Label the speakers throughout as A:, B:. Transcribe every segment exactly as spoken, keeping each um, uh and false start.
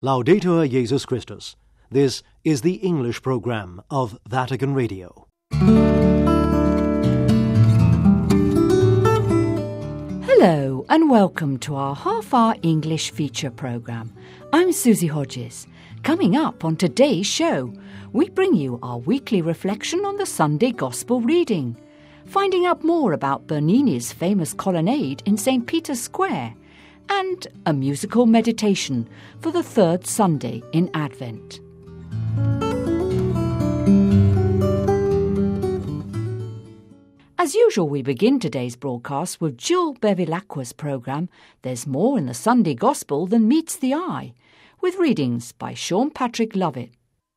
A: Laudetur Jesus Christus. This is the English program of Vatican Radio.
B: Hello and welcome to our half-hour English feature program. I'm Susie Hodges. Coming up on today's show, we bring you our weekly reflection on the Sunday Gospel reading, finding out more about Bernini's famous colonnade in Saint Peter's Square, and a musical meditation for the third Sunday in Advent. As usual, we begin today's broadcast with Jill Bevilacqua's programme There's More in the Sunday Gospel Than Meets the Eye, with readings by Sean Patrick Lovett.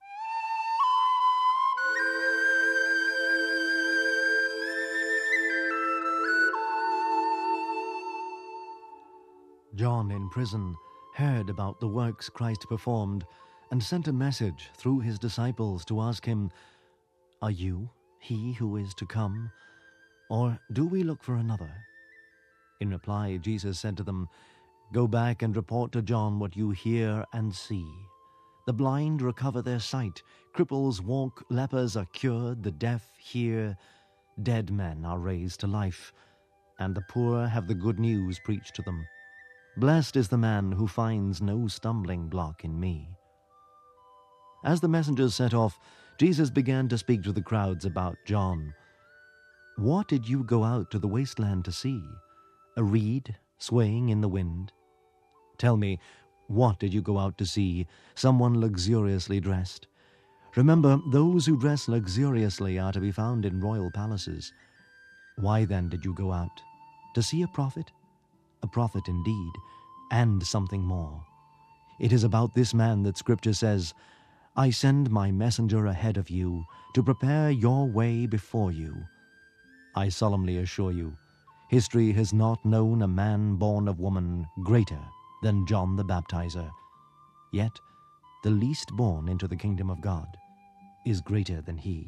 A: John in prison heard about the works Christ performed and sent a message through his disciples to ask him, "Are you he who is to come, or do we look for another?" In reply, Jesus said to them, "Go back and report to John what you hear and see. The blind recover their sight, cripples walk, lepers are cured, the deaf hear, dead men are raised to life, and the poor have the good news preached to them. Blessed is the man who finds no stumbling block in me." As the messengers set off, Jesus began to speak to the crowds about John. "What did you go out to the wasteland to see? A reed swaying in the wind? Tell me, what did you go out to see? Someone luxuriously dressed? Remember, those who dress luxuriously are to be found in royal palaces. Why then did you go out? To see a prophet? A prophet indeed, and something more. It is about this man that Scripture says, 'I send my messenger ahead of you to prepare your way before you.' I solemnly assure you, history has not known a man born of woman greater than John the Baptizer. Yet the least born into the kingdom of God is greater than he."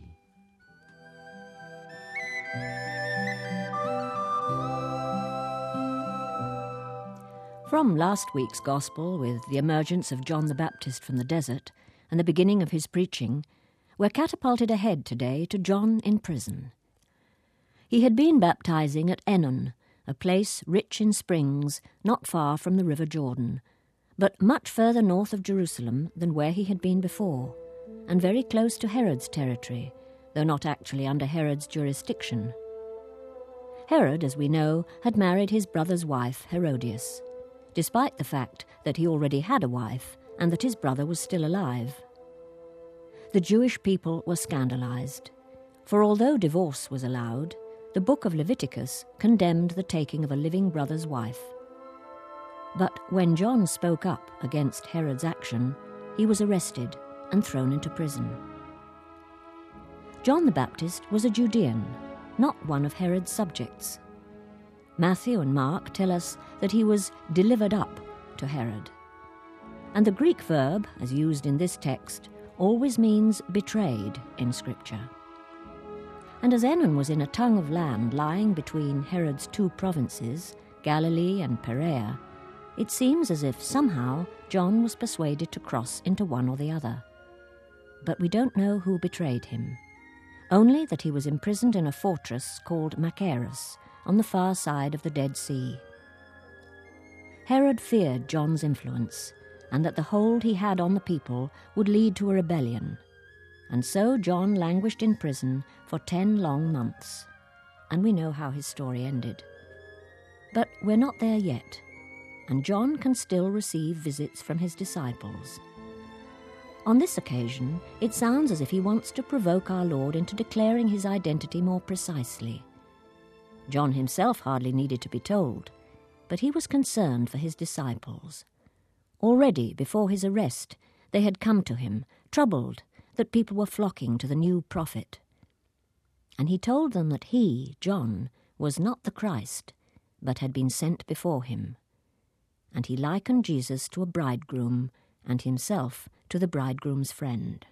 C: From last week's Gospel, with the emergence of John the Baptist from the desert and the beginning of his preaching, we're catapulted ahead today to John in prison. He had been baptizing at Enon, a place rich in springs not far from the River Jordan, but much further north of Jerusalem than where he had been before, and very close to Herod's territory, though not actually under Herod's jurisdiction. Herod, as we know, had married his brother's wife, Herodias, despite the fact that he already had a wife and that his brother was still alive. The Jewish people were scandalized, for although divorce was allowed, the book of Leviticus condemned the taking of a living brother's wife. But when John spoke up against Herod's action, he was arrested and thrown into prison. John the Baptist was a Judean, not one of Herod's subjects. Matthew and Mark tell us that he was delivered up to Herod. And the Greek verb, as used in this text, always means betrayed in Scripture. And as Enon was in a tongue of land lying between Herod's two provinces, Galilee and Perea, it seems as if somehow John was persuaded to cross into one or the other. But we don't know who betrayed him, only that he was imprisoned in a fortress called Machaerus, on the far side of the Dead Sea. Herod feared John's influence, and that the hold he had on the people would lead to a rebellion. And so John languished in prison for ten long months, and we know how his story ended. But we're not there yet, and John can still receive visits from his disciples. On this occasion, it sounds as if he wants to provoke our Lord into declaring his identity more precisely. John himself hardly needed to be told, but he was concerned for his disciples. Already, before his arrest, they had come to him, troubled that people were flocking to the new prophet. And he told them that he, John, was not the Christ, but had been sent before him. And he likened Jesus to a bridegroom, and himself to the bridegroom's friend.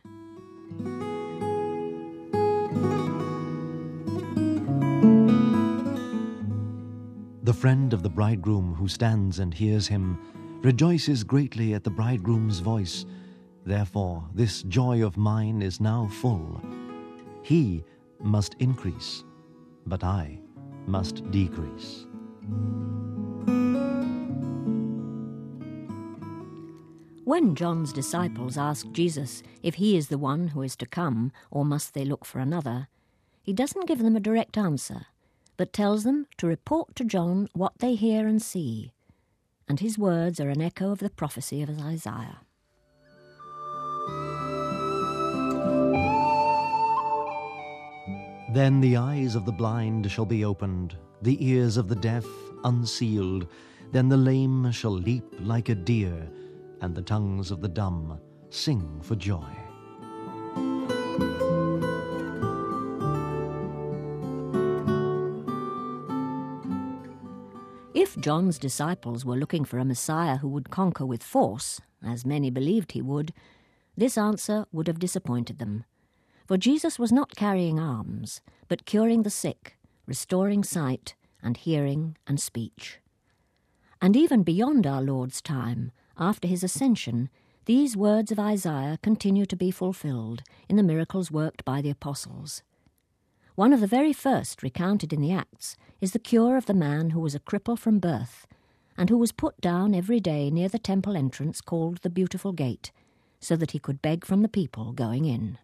A: The friend of the bridegroom who stands and hears him rejoices greatly at the bridegroom's voice. Therefore this joy of mine is now full. He must increase, but I must decrease.
C: When John's disciples ask Jesus if he is the one who is to come, or must they look for another, he doesn't give them a direct answer, but tells them to report to John what they hear and see, and his words are an echo of the prophecy of Isaiah.
A: Then the eyes of the blind shall be opened, the ears of the deaf unsealed. Then the lame shall leap like a deer, and the tongues of the dumb sing for joy.
C: If John's disciples were looking for a Messiah who would conquer with force, as many believed he would, this answer would have disappointed them. For Jesus was not carrying arms, but curing the sick, restoring sight and hearing and speech. And even beyond our Lord's time, after his ascension, these words of Isaiah continue to be fulfilled in the miracles worked by the apostles. One of the very first recounted in the Acts is the cure of the man who was a cripple from birth, and who was put down every day near the temple entrance called the Beautiful Gate, so that he could beg from the people going in.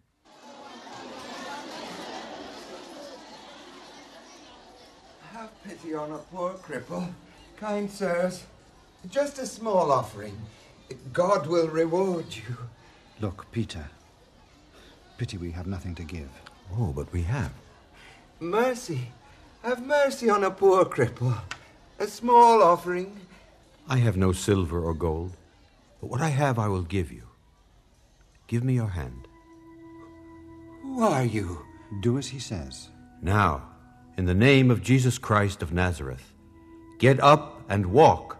D: Have pity on a poor cripple, kind sirs. Just a small offering. God will reward you.
E: Look, Peter. Pity we have nothing to give.
D: Oh, but we have. Mercy. Have mercy on a poor cripple. A small offering.
F: I have no silver or gold, but what I have I will give you. Give me your hand.
D: Who are you?
E: Do as he says.
F: Now, in the name of Jesus Christ of Nazareth, get up and walk.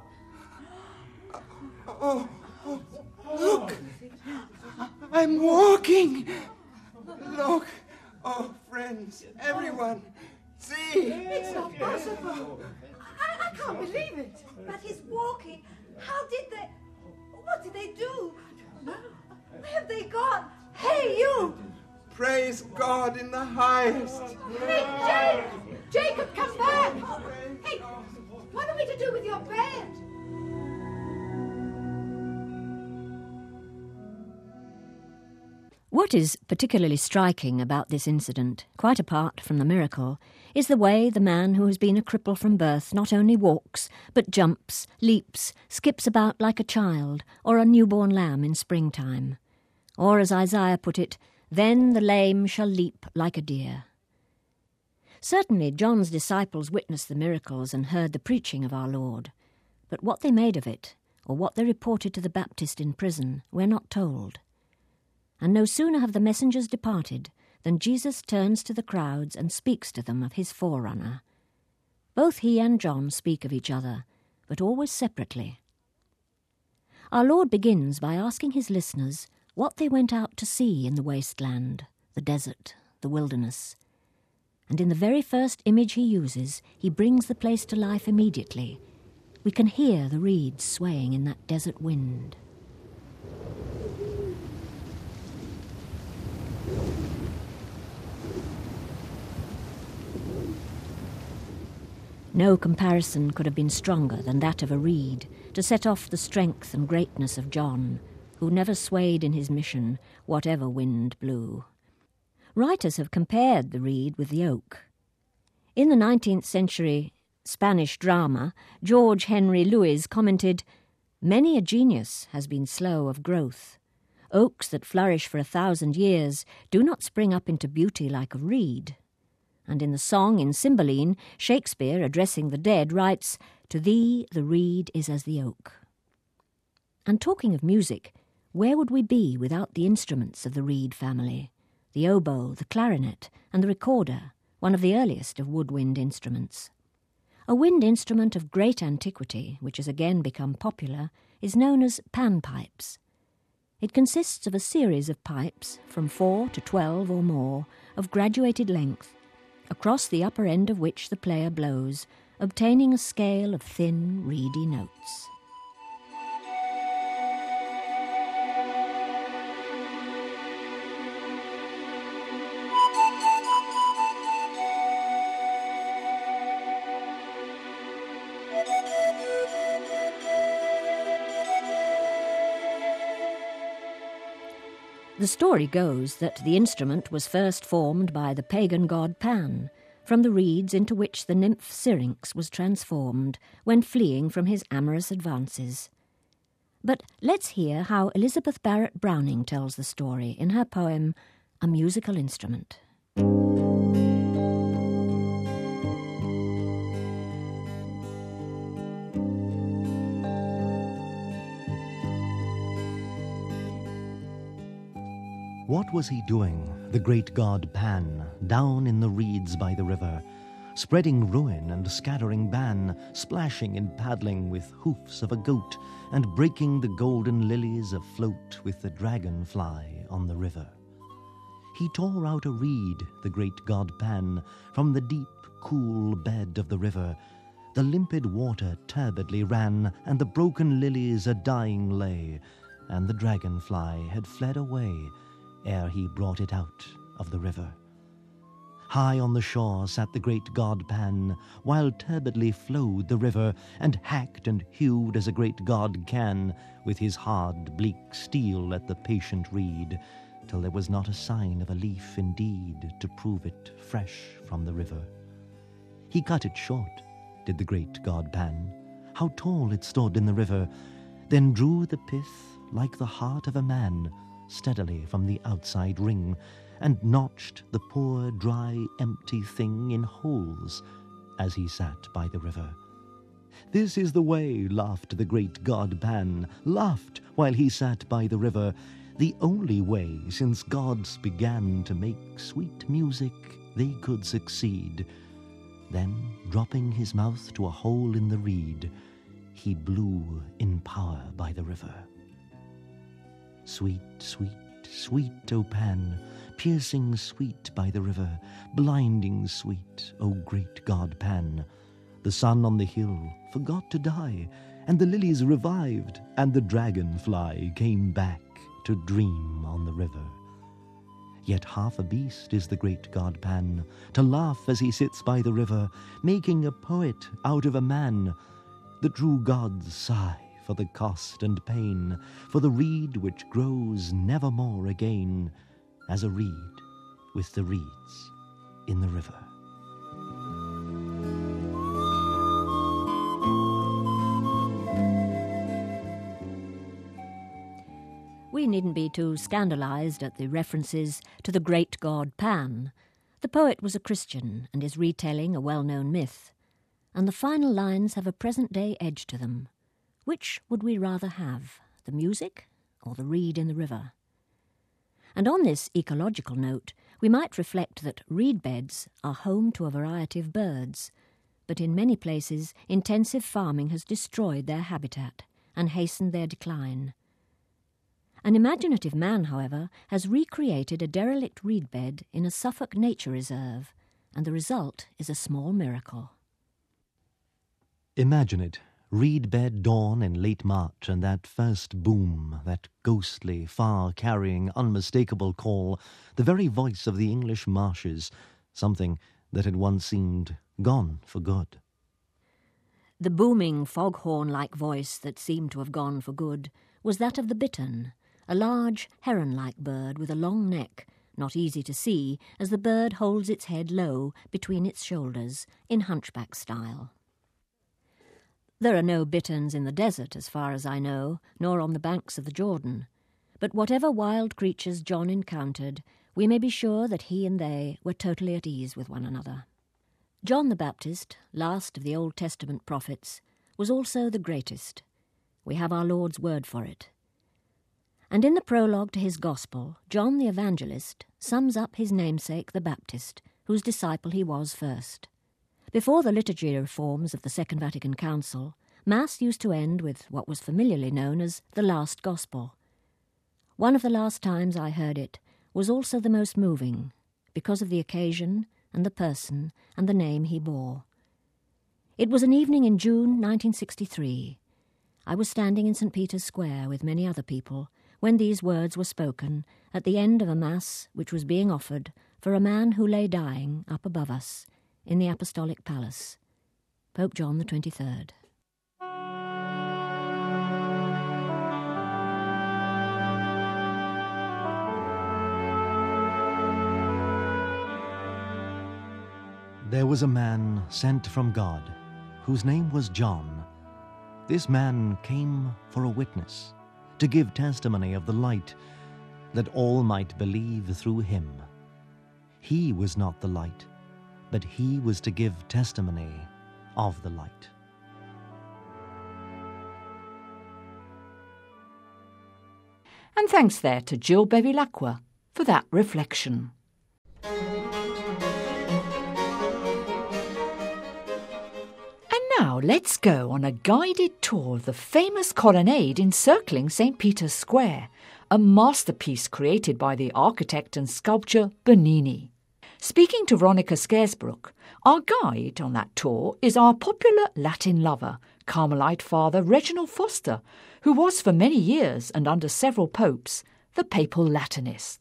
D: Oh, oh, look! I'm walking! Look! Oh, friends, everyone, see!
G: It's not possible! I, I can't believe it!
H: But he's walking. How did they... What did they do? Where have they gone? Hey, you!
D: Praise God in the highest!
G: Hey, Jacob! Jacob, come back! Hey, what are we to do with your bed?
C: What is particularly striking about this incident, quite apart from the miracle, is the way the man who has been a cripple from birth not only walks, but jumps, leaps, skips about like a child or a newborn lamb in springtime. Or, as Isaiah put it, then the lame shall leap like a deer. Certainly John's disciples witnessed the miracles and heard the preaching of our Lord, but what they made of it, or what they reported to the Baptist in prison, we're not told. And no sooner have the messengers departed than Jesus turns to the crowds and speaks to them of his forerunner. Both he and John speak of each other, but always separately. Our Lord begins by asking his listeners what they went out to see in the wasteland, the desert, the wilderness. And in the very first image he uses, he brings the place to life immediately. We can hear the reeds swaying in that desert wind. No comparison could have been stronger than that of a reed to set off the strength and greatness of John, who never swayed in his mission, whatever wind blew. Writers have compared the reed with the oak. In the nineteenth century Spanish drama, George Henry Lewes commented, "Many a genius has been slow of growth. Oaks that flourish for a thousand years do not spring up into beauty like a reed." And in the song in Cymbeline, Shakespeare, addressing the dead, writes, "To thee the reed is as the oak." And talking of music, where would we be without the instruments of the reed family? The oboe, the clarinet, and the recorder, one of the earliest of woodwind instruments. A wind instrument of great antiquity, which has again become popular, is known as panpipes. It consists of a series of pipes, from four to twelve or more, of graduated length, across the upper end of which the player blows, obtaining a scale of thin, reedy notes. The story goes that the instrument was first formed by the pagan god Pan, from the reeds into which the nymph Syrinx was transformed when fleeing from his amorous advances. But let's hear how Elizabeth Barrett Browning tells the story in her poem, A Musical Instrument.
A: What was he doing, the great god Pan, down in the reeds by the river, spreading ruin and scattering ban, splashing and paddling with hoofs of a goat, and breaking the golden lilies afloat with the dragonfly on the river? He tore out a reed, the great god Pan, from the deep, cool bed of the river. The limpid water turbidly ran, and the broken lilies a-dying lay, and the dragonfly had fled away ere he brought it out of the river. High on the shore sat the great god Pan, while turbidly flowed the river, and hacked and hewed as a great god can, with his hard, bleak steel at the patient reed, till there was not a sign of a leaf indeed to prove it fresh from the river. He cut it short, did the great god Pan, how tall it stood in the river, then drew the pith like the heart of a man, steadily from the outside ring, and notched the poor, dry, empty thing in holes as he sat by the river. This is the way, laughed the great god Pan, laughed while he sat by the river, the only way since gods began to make sweet music they could succeed. Then, dropping his mouth to a hole in the reed, he blew in power by the river. Sweet, sweet, sweet, O Pan, piercing sweet by the river, blinding sweet, O great god Pan. The sun on the hill forgot to die, and the lilies revived, and the dragonfly came back to dream on the river. Yet half a beast is the great god Pan, to laugh as he sits by the river, making a poet out of a man. The true gods sigh for the cost and pain, for the reed which grows nevermore again, as a reed with the reeds in the river.
C: We needn't be too scandalised at the references to the great god Pan. The poet was a Christian and is retelling a well-known myth, and the final lines have a present-day edge to them. Which would we rather have, the music or the reed in the river? And on this ecological note, we might reflect that reed beds are home to a variety of birds, but in many places intensive farming has destroyed their habitat and hastened their decline. An imaginative man, however, has recreated a derelict reed bed in a Suffolk nature reserve, and the result is a small miracle.
A: Imagine it. Reed-bed dawn in late March, and that first boom, that ghostly, far-carrying, unmistakable call, the very voice of the English marshes, something that had once seemed gone for good.
C: The booming, foghorn-like voice that seemed to have gone for good was that of the bittern, a large, heron-like bird with a long neck, not easy to see as the bird holds its head low between its shoulders, in hunchback style. There are no bitterns in the desert, as far as I know, nor on the banks of the Jordan. But whatever wild creatures John encountered, we may be sure that he and they were totally at ease with one another. John the Baptist, last of the Old Testament prophets, was also the greatest. We have our Lord's word for it. And in the prologue to his Gospel, John the Evangelist sums up his namesake the Baptist, whose disciple he was first. Before the liturgy reforms of the Second Vatican Council, Mass used to end with what was familiarly known as the last Gospel. One of the last times I heard it was also the most moving, because of the occasion and the person and the name he bore. It was an evening in June nineteen sixty-three. I was standing in Saint Peter's Square with many other people when these words were spoken at the end of a Mass which was being offered for a man who lay dying up above us, in the Apostolic Palace, Pope John the twenty-third.
A: There was a man sent from God, whose name was John. This man came for a witness, to give testimony of the light, that all might believe through him. He was not the light, but he was to give testimony of the light.
B: And thanks there to Jill Bevilacqua for that reflection. Now let's go on a guided tour of the famous colonnade encircling Saint Peter's Square, a masterpiece created by the architect and sculptor Bernini. Speaking to Veronica Scarisbrooke, our guide on that tour is our popular Latin lover, Carmelite Father Reginald Foster, who was for many years and under several popes the papal Latinist.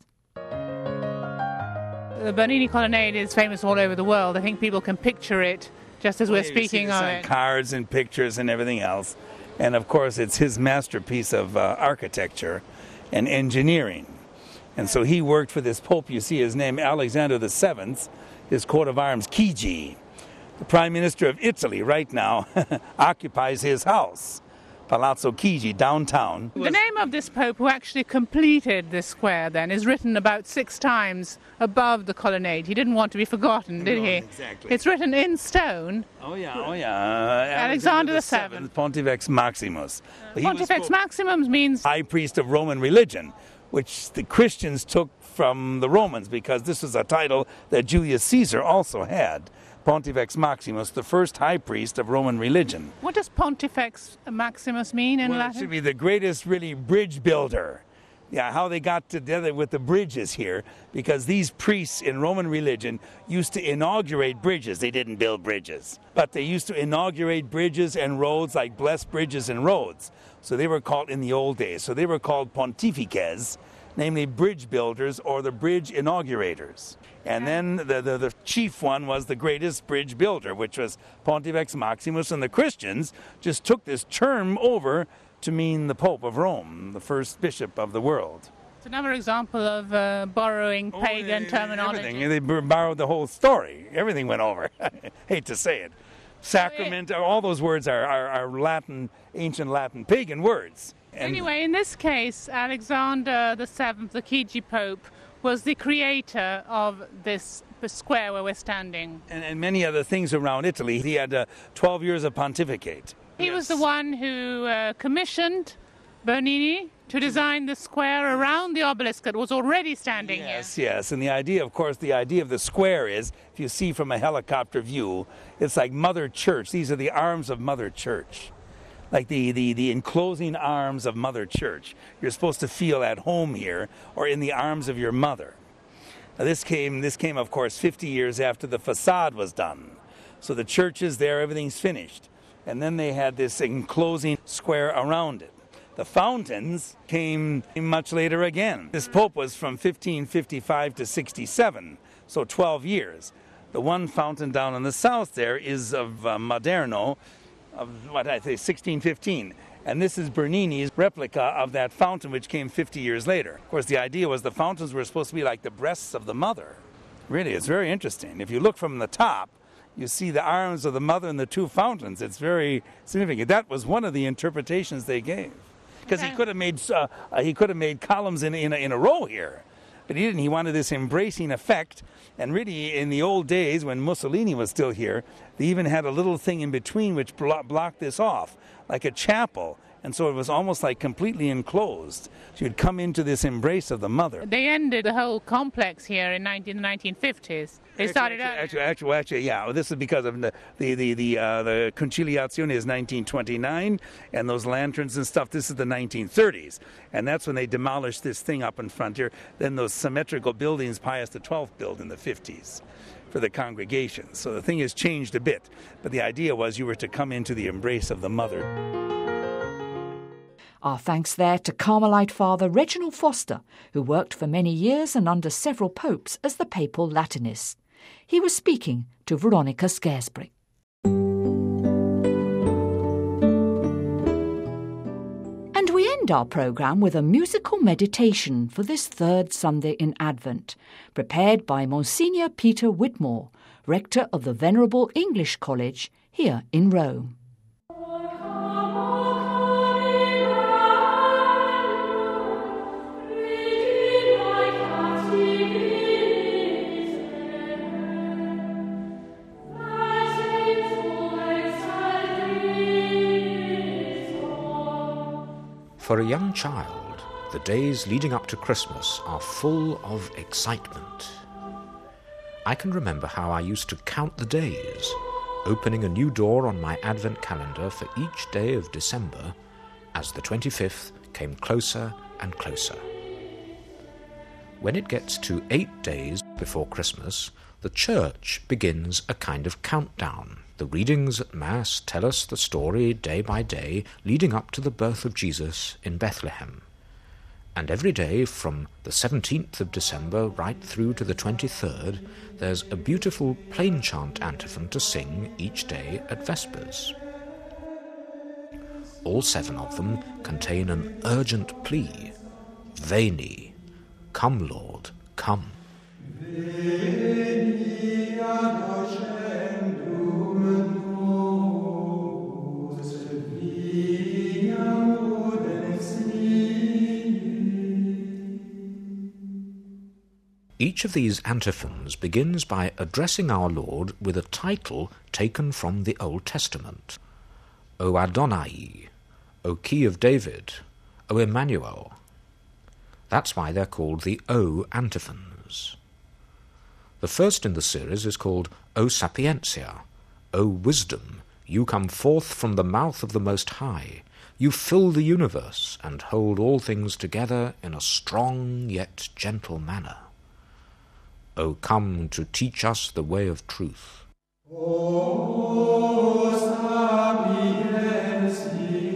I: The Bernini colonnade is famous all over the world. I think people can picture it just as we're speaking of it.
J: Cards and pictures and everything else. And of course, it's his masterpiece of uh, architecture and engineering. And so he worked for this pope. You see his name, Alexander the Seventh, his coat of arms, Chigi. The Prime Minister of Italy right now occupies his house, Palazzo Chigi, downtown.
I: The name of this pope who actually completed this square then is written about six times above the colonnade. He didn't want to be forgotten, did
J: no,
I: he?
J: Exactly.
I: It's written in stone.
J: Oh yeah, oh yeah. Uh,
I: Alexander the Seventh,
J: Pontifex Maximus.
I: Uh, Pontifex Maximus means
J: high priest of Roman religion, which the Christians took from the Romans because this was a title that Julius Caesar also had. Pontifex Maximus, the first high priest of Roman religion.
I: What does Pontifex Maximus mean in
J: well,
I: Latin?
J: It should be the greatest, really, bridge builder. Yeah, how they got together with the bridges here, because these priests in Roman religion used to inaugurate bridges. They didn't build bridges, but they used to inaugurate bridges and roads, like blessed bridges and roads. So they were called, in the old days, so they were called pontifices, namely bridge builders or the bridge inaugurators. And then the, the, the chief one was the greatest bridge builder, which was Pontifex Maximus, and the Christians just took this term over to mean the Pope of Rome, the first bishop of the world.
I: It's another example of uh, borrowing pagan
J: oh,
I: terminology.
J: Everything. They borrowed the whole story. Everything went over. Hate to say it. Sacrament, all those words are, are, are Latin, ancient Latin, pagan words.
I: And anyway, in this case, Alexander the Seventh, the Chigi Pope, was the creator of this square where we're standing.
J: And, and many other things around Italy. He had uh, twelve years of pontificate.
I: He
J: yes.
I: was the one who uh, commissioned Bernini to design the square around the obelisk that was already standing
J: yes,
I: here.
J: Yes, yes. And the idea, of course, the idea of the square is, if you see from a helicopter view, it's like Mother Church. These are the arms of Mother Church. Like the, the, the enclosing arms of Mother Church. You're supposed to feel at home here or in the arms of your mother. Now this came, this came, of course, fifty years after the facade was done. So the church is there, everything's finished. And then they had this enclosing square around it. The fountains came much later again. This pope was from fifteen fifty-five to sixty-seven, so twelve years. The one fountain down in the south there is of uh, Maderno, of what I say, sixteen fifteen. And this is Bernini's replica of that fountain, which came fifty years later. Of course, the idea was the fountains were supposed to be like the breasts of the mother. Really, it's very interesting. If you look from the top, you see the arms of the mother and the two fountains. It's very significant. That was one of the interpretations they gave. Because he could have made uh, he could have made columns in, in, a, in a row here. But he didn't. He wanted this embracing effect. And really, in the old days, when Mussolini was still here, they even had a little thing in between which blo- blocked this off, like a chapel. And so it was almost like completely enclosed. So you'd come into this embrace of the mother.
I: They ended the whole complex here in nineteen, the nineteen fifties. They started
J: actually,
I: out.
J: Actually, actually, actually, yeah. Well, this is because of the the the the, uh, the Conciliazione is nineteen twenty-nine, and those lanterns and stuff. This is the nineteen thirties, and that's when they demolished this thing up in front here. Then those symmetrical buildings Pius the twelfth built in the fifties for the congregation. So the thing has changed a bit, but the idea was you were to come into the embrace of the mother.
B: Our thanks there to Carmelite Father Reginald Foster, who worked for many years and under several popes as the papal Latinist. He was speaking to Veronica Scarisbrooke. And we end our programme with a musical meditation for this third Sunday in Advent, prepared by Monsignor Peter Whitmore, rector of the Venerable English College here in Rome.
K: For a young child, the days leading up to Christmas are full of excitement. I can remember how I used to count the days, opening a new door on my Advent calendar for each day of December as the twenty-fifth came closer and closer. When it gets to eight days before Christmas, the church begins a kind of countdown. The readings at Mass tell us the story day by day leading up to the birth of Jesus in Bethlehem. And every day from the seventeenth of December right through to the twenty-third, there's a beautiful plain chant antiphon to sing each day at Vespers. All seven of them contain an urgent plea. Veni, come Lord, come. Each of these antiphons begins by addressing our Lord with a title taken from the Old Testament. O Adonai, O Key of David, O Emmanuel. That's why they're called the O antiphons. The first in the series is called O Sapientia, O Wisdom, you come forth from the mouth of the Most High. You fill the universe and hold all things together in a strong yet gentle manner. O come to teach us the way of truth. O sapientia,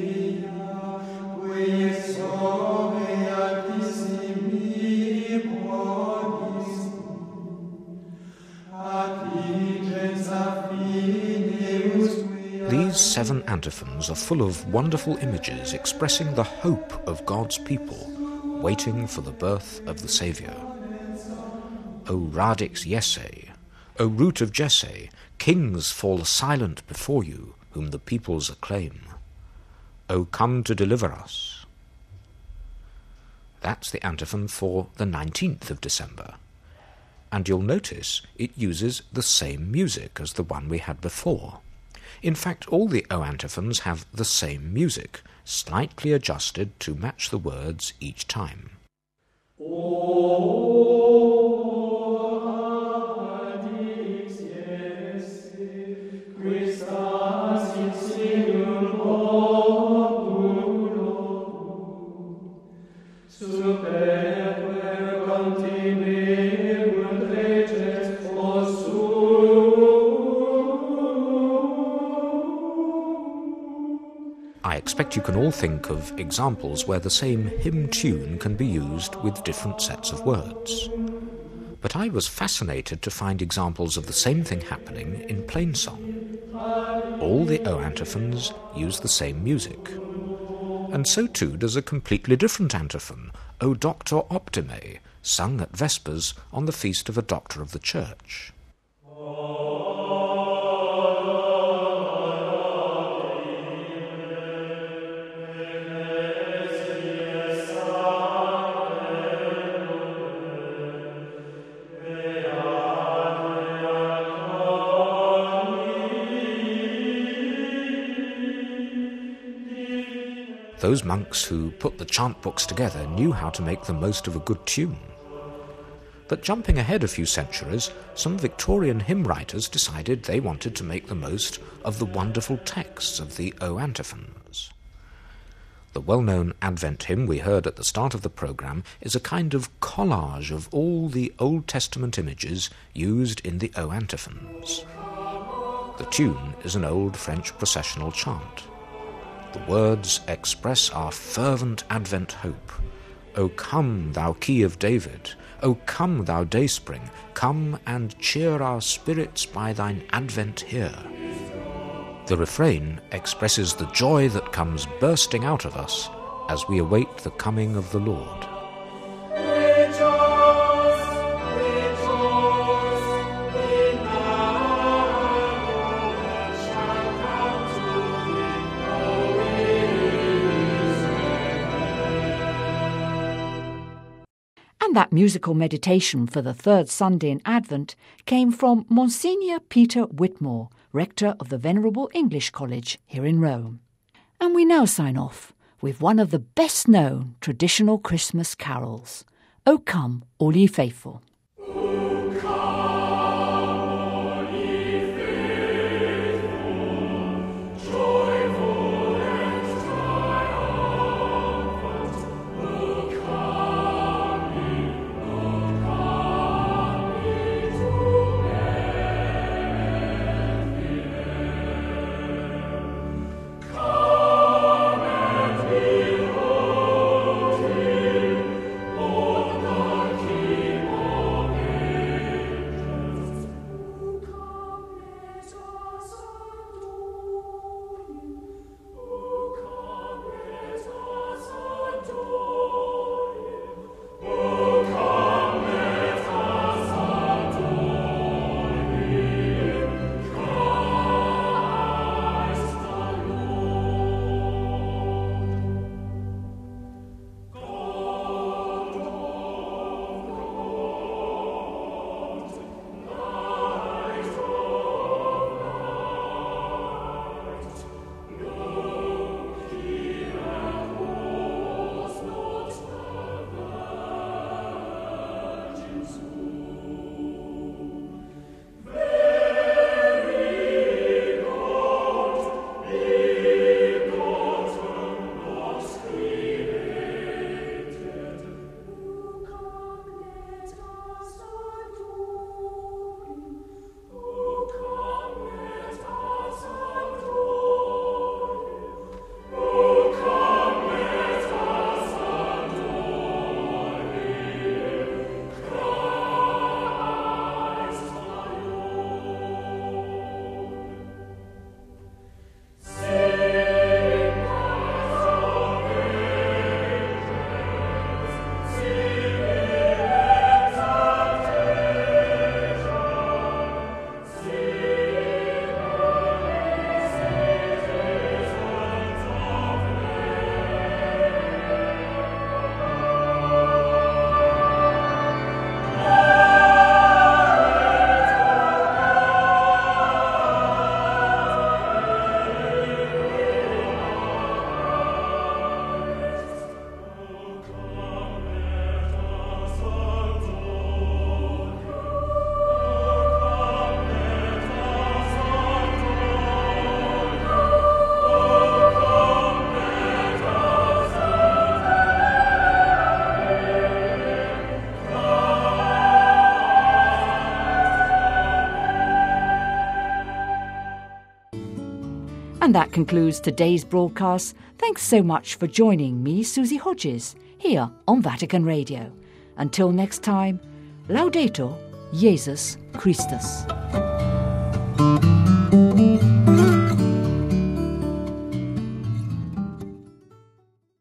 K: qui sobe altissimi prodis, affigens affineus. These seven antiphons are full of wonderful images expressing the hope of God's people, waiting for the birth of the Saviour. O radix Jesse, O root of Jesse, kings fall silent before you, whom the peoples acclaim. O come to deliver us. That's the antiphon for the nineteenth of December. And you'll notice it uses the same music as the one we had before. In fact, all the O antiphons have the same music, slightly adjusted to match the words each time. I expect you can all think of examples where the same hymn tune can be used with different sets of words. But I was fascinated to find examples of the same thing happening in plain-song. All the O antiphons use the same music. And so too does a completely different antiphon, O Doctor Optime, sung at Vespers on the feast of a doctor of the Church. Those monks who put the chant books together knew how to make the most of a good tune. But jumping ahead a few centuries, some Victorian hymn writers decided they wanted to make the most of the wonderful texts of the O antiphons. The well-known Advent hymn we heard at the start of the programme is a kind of collage of all the Old Testament images used in the O antiphons. The tune is an old French processional chant. The words express our fervent Advent hope. O come, thou Key of David! O come, thou dayspring! Come and cheer our spirits by thine advent here. The refrain expresses the joy that comes bursting out of us as we await the coming of the Lord.
L: Rejoice, rejoice in
B: And that musical meditation for the third Sunday in Advent came from Monsignor Peter Whitmore, rector of the Venerable English College here in Rome. And we now sign off with one of the best-known traditional Christmas carols, O Come, All Ye Faithful. And that concludes today's broadcast. Thanks so much for joining me, Susie Hodges, here on Vatican Radio. Until next time, Laudetur Jesus Christus.